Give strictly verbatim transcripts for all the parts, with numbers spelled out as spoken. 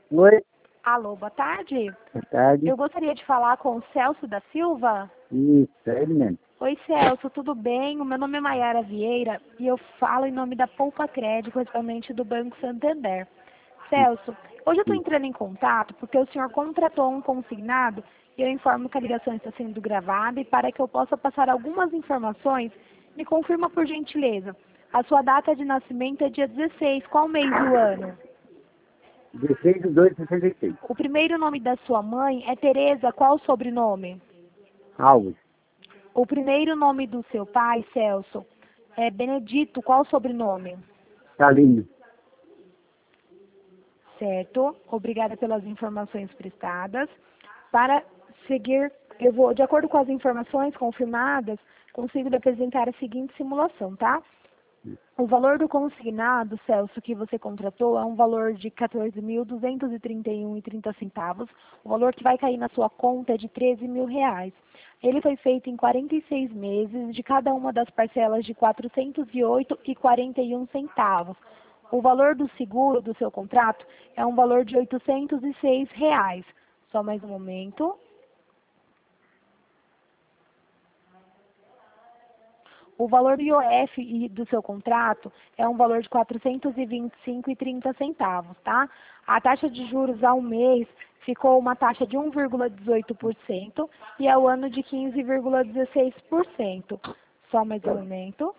Oi, Alô, boa tarde. boa tarde. Eu gostaria de falar com o Celso da Silva. Isso, é ele mesmo. Oi, Celso, tudo bem? O meu nome é Maiara Vieira e eu falo em nome da Poupa Crédito, correspondente do Banco Santander. Celso, hoje eu estou entrando em contato porque o senhor contratou um consignado e eu informo que a ligação está sendo gravada e para que eu possa passar algumas informações, me confirma por gentileza. A sua data de nascimento é dia dezesseis, qual mês do ano? dezesseis de dois de sessenta e seis. O primeiro nome da sua mãe é Tereza, qual o sobrenome? Alves, O primeiro nome do seu pai, Celso, é Benedito, qual o sobrenome? Salinho. Certo, obrigada pelas informações prestadas. Para seguir, eu vou, de acordo com as informações confirmadas, consigo lhe apresentar a seguinte simulação, tá? O valor do consignado, Celso, que você contratou é um valor de quatorze mil duzentos e trinta e um reais e trinta centavos. O valor que vai cair na sua conta é de treze mil reais. Ele foi feito em quarenta e seis meses, de cada uma das parcelas de quatrocentos e oito reais e quarenta e um centavos. O valor do seguro do seu contrato é um valor de oitocentos e seis reais. Só mais um momento. O valor do I O F e do seu contrato é um valor de quatrocentos e vinte e cinco reais e trinta centavos, tá? A taxa de juros ao mês ficou uma taxa de um vírgula dezoito por cento e ao ano de quinze vírgula dezesseis por cento. Só mais um momento.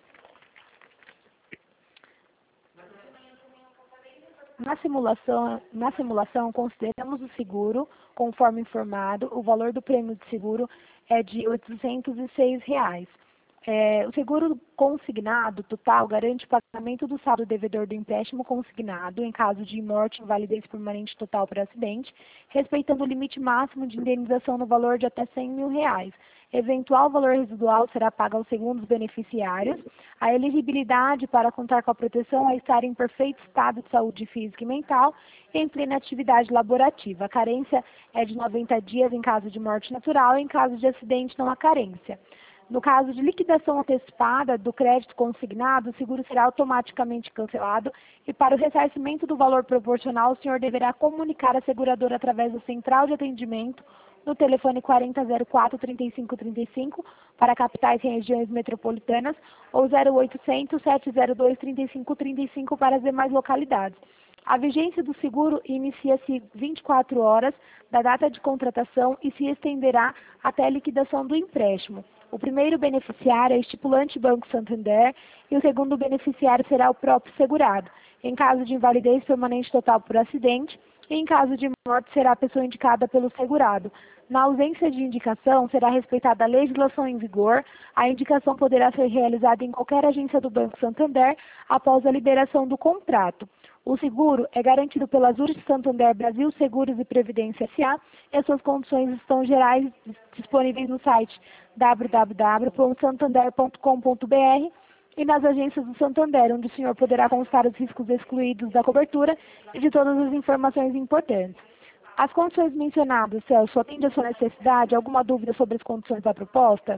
Na simulação, na simulação, consideramos o seguro, conforme informado, o valor do prêmio de seguro é de oitocentos e seis reais. É, o seguro consignado total garante o pagamento do saldo devedor do empréstimo consignado em caso de morte, invalidez permanente total por acidente, respeitando o limite máximo de indenização no valor de até cem mil reais. Eventual valor residual será pago aos segundos beneficiários. A elegibilidade para contar com a proteção é estar em perfeito estado de saúde física e mental e em plena atividade laborativa. A carência é de noventa dias em caso de morte natural e em caso de acidente não há carência. No caso de liquidação antecipada do crédito consignado, o seguro será automaticamente cancelado e para o ressarcimento do valor proporcional, o senhor deverá comunicar a seguradora através da central de atendimento no telefone quarenta zero quatro, trinta e cinco trinta e cinco para capitais e regiões metropolitanas ou zero oitocentos, sete zero dois, trinta e cinco trinta e cinco para as demais localidades. A vigência do seguro inicia-se vinte e quatro horas da data de contratação e se estenderá até a liquidação do empréstimo. O primeiro beneficiário é o estipulante Banco Santander e o segundo beneficiário será o próprio segurado. Em caso de invalidez permanente total por acidente, e em caso de morte será a pessoa indicada pelo segurado. Na ausência de indicação, será respeitada a legislação em vigor. A indicação poderá ser realizada em qualquer agência do Banco Santander após a liberação do contrato. O seguro é garantido pela Zurich Santander Brasil Seguros e Previdência S A e as suas condições estão gerais disponíveis no site w w w ponto santander ponto com ponto b r e nas agências do Santander, onde o senhor poderá constar os riscos excluídos da cobertura e de todas as informações importantes. As condições mencionadas, Celso, atende a sua necessidade? Alguma dúvida sobre as condições da proposta?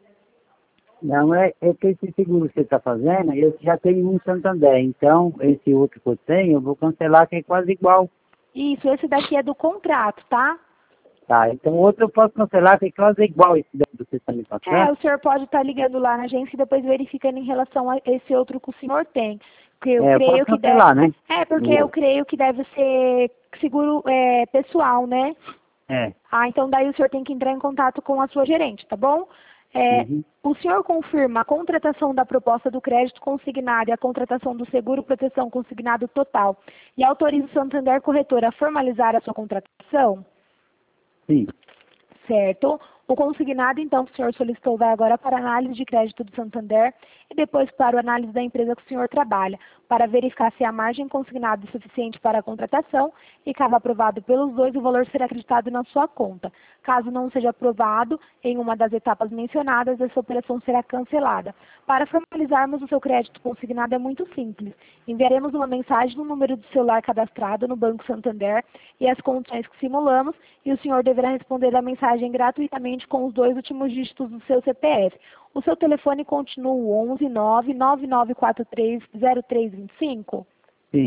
Não, é, é que esse seguro que você está fazendo, eu já tenho um Santander. Então, esse outro que eu tenho, eu vou cancelar, que é quase igual. Isso, esse daqui é do contrato, tá? Tá, então outro eu posso cancelar, que é quase igual esse daí que você está me É, passando. o senhor pode estar ligando lá na agência e depois verificando em relação a esse outro que o senhor tem. Porque eu É, eu creio posso que deve. cancelar, né? É, porque eu creio que deve ser seguro é, pessoal, né? É. Ah, então daí o senhor tem que entrar em contato com a sua gerente, tá bom? É, Uhum. o senhor confirma a contratação da proposta do crédito consignado e a contratação do seguro proteção consignado total e autoriza o Santander Corretora a formalizar a sua contratação? Sim. Certo. O consignado, então, que o senhor solicitou vai agora para a análise de crédito do Santander e depois para a análise da empresa que o senhor trabalha, para verificar se a margem consignada é suficiente para a contratação e, caso aprovado pelos dois, o valor será acreditado na sua conta. Caso não seja aprovado em uma das etapas mencionadas, essa operação será cancelada. Para formalizarmos o seu crédito consignado é muito simples. Enviaremos uma mensagem no número de celular cadastrado no Banco Santander e as condições que simulamos e o senhor deverá responder a mensagem gratuitamente com os dois últimos dígitos do seu C P F. O seu telefone continua o onze nove nove nove quatro três zero três dois cinco? Sim.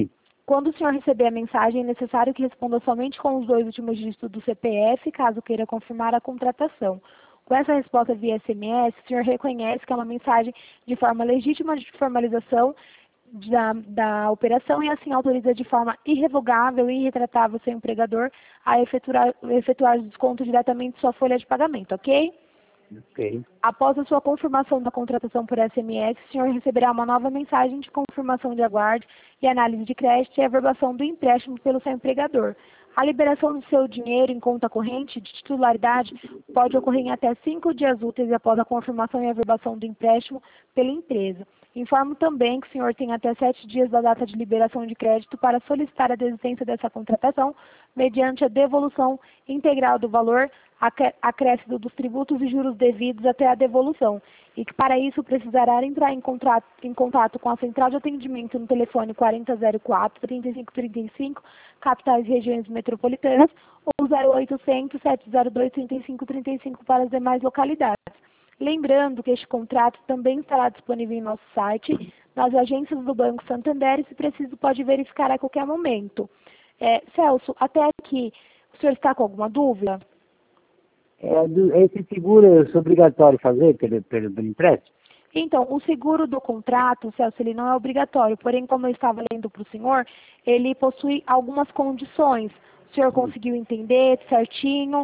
Quando o senhor receber a mensagem, é necessário que responda somente com os dois últimos dígitos do C P F, caso queira confirmar a contratação. Com essa resposta via S M S, o senhor reconhece que é uma mensagem de forma legítima de formalização da, da operação e assim autoriza de forma irrevogável e irretratável seu empregador a efetuar, efetuar o desconto diretamente de sua folha de pagamento, ok? Ok. Após a sua confirmação da contratação por S M S, o senhor receberá uma nova mensagem de confirmação de aguarde e análise de crédito e averbação do empréstimo pelo seu empregador. A liberação do seu dinheiro em conta corrente de titularidade pode ocorrer em até cinco dias úteis após a confirmação e averbação do empréstimo pela empresa. Informo também que o senhor tem até sete dias da data de liberação de crédito para solicitar a desistência dessa contratação, mediante a devolução integral do valor, acréscimo dos tributos e juros devidos até a devolução, e que para isso precisará entrar em, contrato, em contato com a central de atendimento no telefone quarenta zero quatro, trinta e cinco trinta e cinco, capitais e regiões metropolitanas, ou zero oitocentos, sete zero dois, trinta e cinco trinta e cinco para as demais localidades. Lembrando que este contrato também estará disponível em nosso site, nas agências do Banco Santander, e se preciso pode verificar a qualquer momento. É, Celso, até aqui, o senhor está com alguma dúvida? É, do, esse seguro é obrigatório fazer pelo, pelo, pelo empréstimo? Então, o seguro do contrato, Celso, ele não é obrigatório, porém, como eu estava lendo para o senhor, ele possui algumas condições. O senhor conseguiu entender certinho?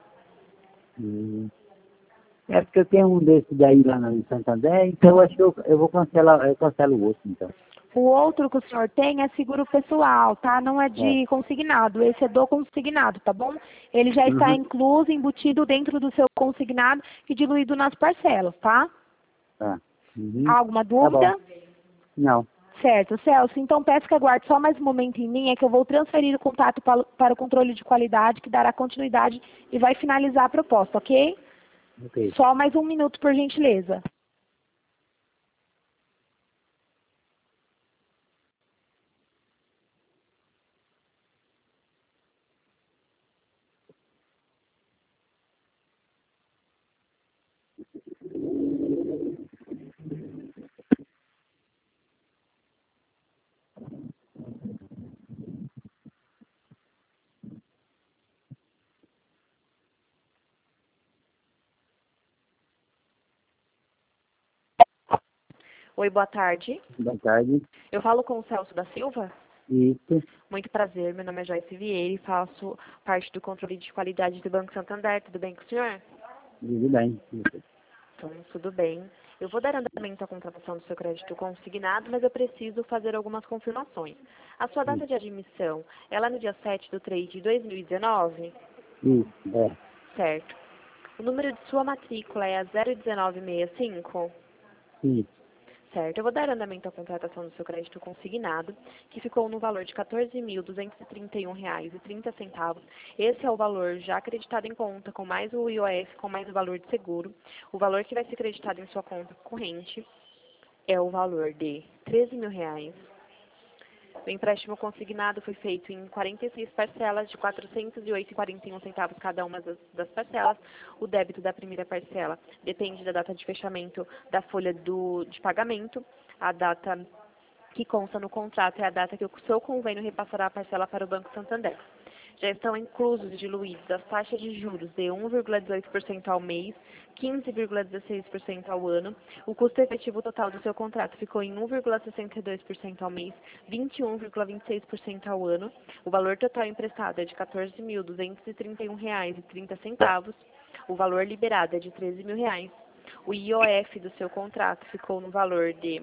Hum. É porque eu tenho um desse daí lá no Santander, então eu acho que eu, eu vou cancelar, eu cancelo o outro, então. O outro que o senhor tem é seguro pessoal, tá? Não é É. de consignado, esse é do consignado, tá bom? Ele já está Uhum. incluso, embutido dentro do seu consignado e diluído nas parcelas, tá? Tá. Uhum. Há alguma Tá bom. dúvida? Não. Certo, Celso, então peço que aguarde só mais um momento em linha, que eu vou transferir o contato para, para o controle de qualidade, que dará continuidade e vai finalizar a proposta, ok? Ok. Só mais um minuto, por gentileza. Oi, boa tarde. Boa tarde. Eu falo com o Celso da Silva. Isso. Muito prazer, meu nome é Joyce Vieira e faço parte do controle de qualidade do Banco Santander. Tudo bem com o senhor? Tudo bem. Então, tudo bem. Eu vou dar andamento à contratação do seu crédito consignado, mas eu preciso fazer algumas confirmações. A sua data de admissão, ela é no dia sete de três de dois mil e dezenove? Isso. É. Certo. O número de sua matrícula é a zero um nove seis cinco? Isso. Certo. Eu vou dar andamento à contratação do seu crédito consignado, que ficou no valor de quatorze mil duzentos e trinta e um reais e trinta centavos. Esse é o valor já acreditado em conta, com mais o I O F, com mais o valor de seguro. O valor que vai ser acreditado em sua conta corrente é o valor de treze mil reais. O empréstimo consignado foi feito em quarenta e seis parcelas de quatrocentos e oito reais e quarenta e um centavos cada uma das, das parcelas. O débito da primeira parcela depende da data de fechamento da folha do, de pagamento. A data que consta no contrato é a data que o seu convênio repassará a parcela para o Banco Santander. Já estão inclusos e diluídos as taxas de juros de um vírgula dezoito por cento ao mês, quinze vírgula dezesseis por cento ao ano. O custo efetivo total do seu contrato ficou em um vírgula sessenta e dois por cento ao mês, vinte e um vírgula vinte e seis por cento ao ano. O valor total emprestado é de quatorze mil duzentos e trinta e um reais e trinta centavos. O valor liberado é de treze mil reais. O I O F do seu contrato ficou no valor de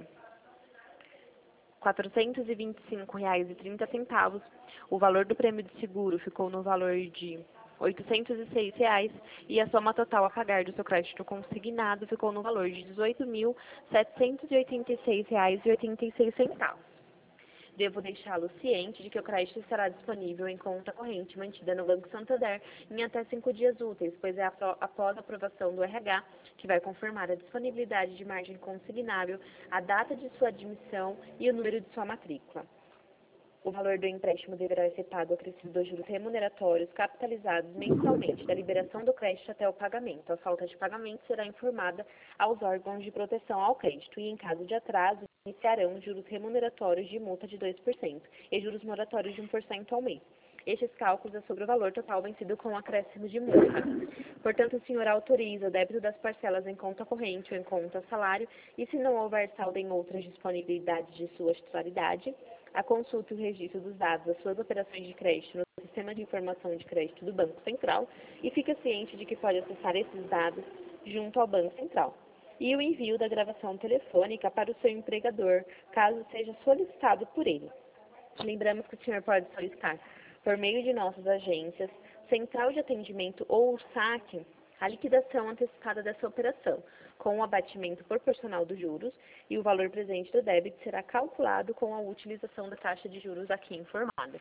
quatrocentos e vinte e cinco reais e trinta centavos. O valor do prêmio de seguro ficou no valor de oitocentos e seis reais e a soma total a pagar do seu crédito consignado ficou no valor de dezoito mil setecentos e oitenta e seis reais e oitenta e seis centavos. Devo deixá-lo ciente de que o crédito estará disponível em conta corrente mantida no Banco Santander em até cinco dias úteis, pois é após a aprovação do R H que vai confirmar a disponibilidade de margem consignável, a data de sua admissão e o número de sua matrícula. O valor do empréstimo deverá ser pago acrescido dos juros remuneratórios capitalizados mensalmente da liberação do crédito até o pagamento. A falta de pagamento será informada aos órgãos de proteção ao crédito e, em caso de atraso, iniciarão juros remuneratórios de multa de dois por cento e juros moratórios de um por cento ao mês. Estes cálculos é sobre o valor total vencido com acréscimo de multa. Portanto, o senhor autoriza o débito das parcelas em conta corrente ou em conta salário e, se não houver saldo em outras disponibilidades de sua titularidade, a consulta e o registro dos dados das suas operações de crédito no Sistema de Informação de Crédito do Banco Central e fica ciente de que pode acessar esses dados junto ao Banco Central. E o envio da gravação telefônica para o seu empregador, caso seja solicitado por ele. Lembramos que o senhor pode solicitar, por meio de nossas agências, central de atendimento ou saque, a liquidação antecipada dessa operação, com o abatimento proporcional dos juros, e o valor presente do débito será calculado com a utilização da taxa de juros aqui informada.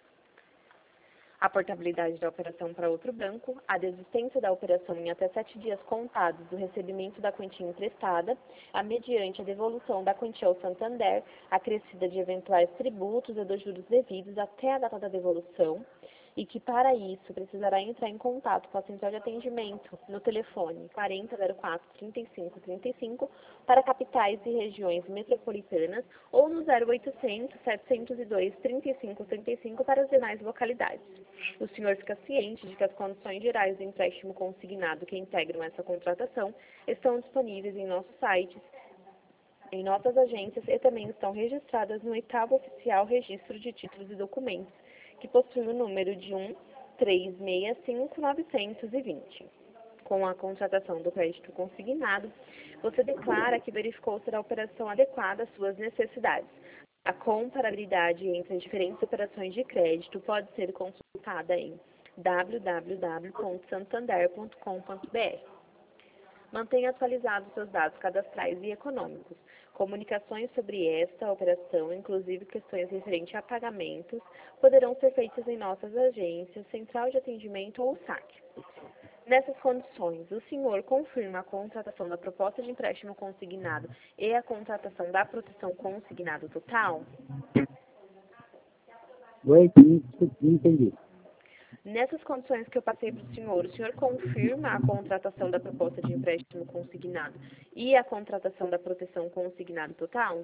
A portabilidade da operação para outro banco, a desistência da operação em até sete dias contados do recebimento da quantia emprestada, a mediante a devolução da quantia ao Santander, acrescida de eventuais tributos e dos juros devidos até a data da devolução, e que, para isso, precisará entrar em contato com a central de atendimento no telefone quarenta zero quatro, trinta e cinco trinta e cinco para capitais e regiões metropolitanas ou no zero oitocentos, setecentos e dois, trinta e cinco trinta e cinco para as demais localidades. O senhor fica ciente de que as condições gerais do empréstimo consignado que integram essa contratação estão disponíveis em nossos sites, em nossas agências e também estão registradas no oitavo Oficial Registro de Títulos e Documentos, que possui o número de um três seis cinco nove dois zero. Com a contratação do crédito consignado, você declara que verificou ser a operação adequada às suas necessidades. A comparabilidade entre as diferentes operações de crédito pode ser consultada em w w w ponto santander ponto com ponto b r. Mantenha atualizados seus dados cadastrais e econômicos. Comunicações sobre esta operação, inclusive questões referentes a pagamentos, poderão ser feitas em nossas agências, central de atendimento ou saque. Nessas condições, o senhor confirma a contratação da proposta de empréstimo consignado e a contratação da proteção consignado total? Oi, sim, entendi. Nessas condições que eu passei para o senhor, o senhor confirma a contratação da proposta de empréstimo consignado e a contratação da proteção consignado total?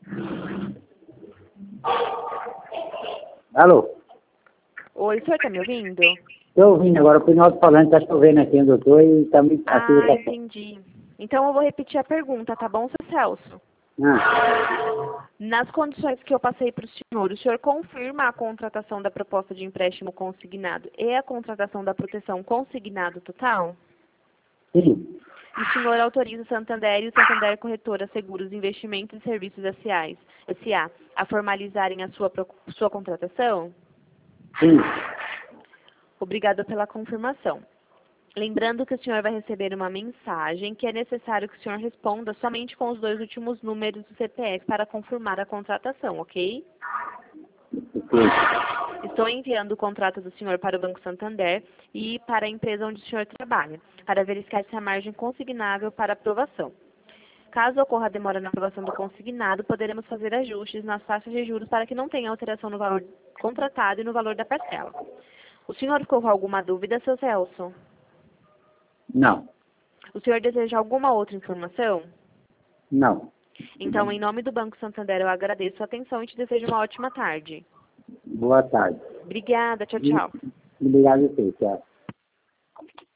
Alô? Oi, o senhor está me ouvindo? Estou ouvindo agora, o final falando, está chovendo aqui onde eu estou e está muito... Ah, entendi. Então eu vou repetir a pergunta, tá bom, seu Celso? Ah. Nas condições que eu passei para o senhor, o senhor confirma a contratação da proposta de empréstimo consignado e a contratação da proteção consignado total? Sim. E o senhor autoriza o Santander e o Santander Corretora Seguros, Investimentos e Serviços S A a formalizarem a sua, sua contratação? Sim. Obrigada pela confirmação. Lembrando que o senhor vai receber uma mensagem que é necessário que o senhor responda somente com os dois últimos números do C P F para confirmar a contratação, ok? Sim. Estou enviando o contrato do senhor para o Banco Santander e para a empresa onde o senhor trabalha, para verificar se a margem consignável para aprovação. Caso ocorra demora na aprovação do consignado, poderemos fazer ajustes nas taxas de juros para que não tenha alteração no valor contratado e no valor da parcela. O senhor ficou com alguma dúvida, seu Celso? Não. O senhor deseja alguma outra informação? Não. Então, em nome do Banco Santander, eu agradeço a atenção e te desejo uma ótima tarde. Boa tarde. Obrigada, tchau, tchau. Obrigado a você, tchau.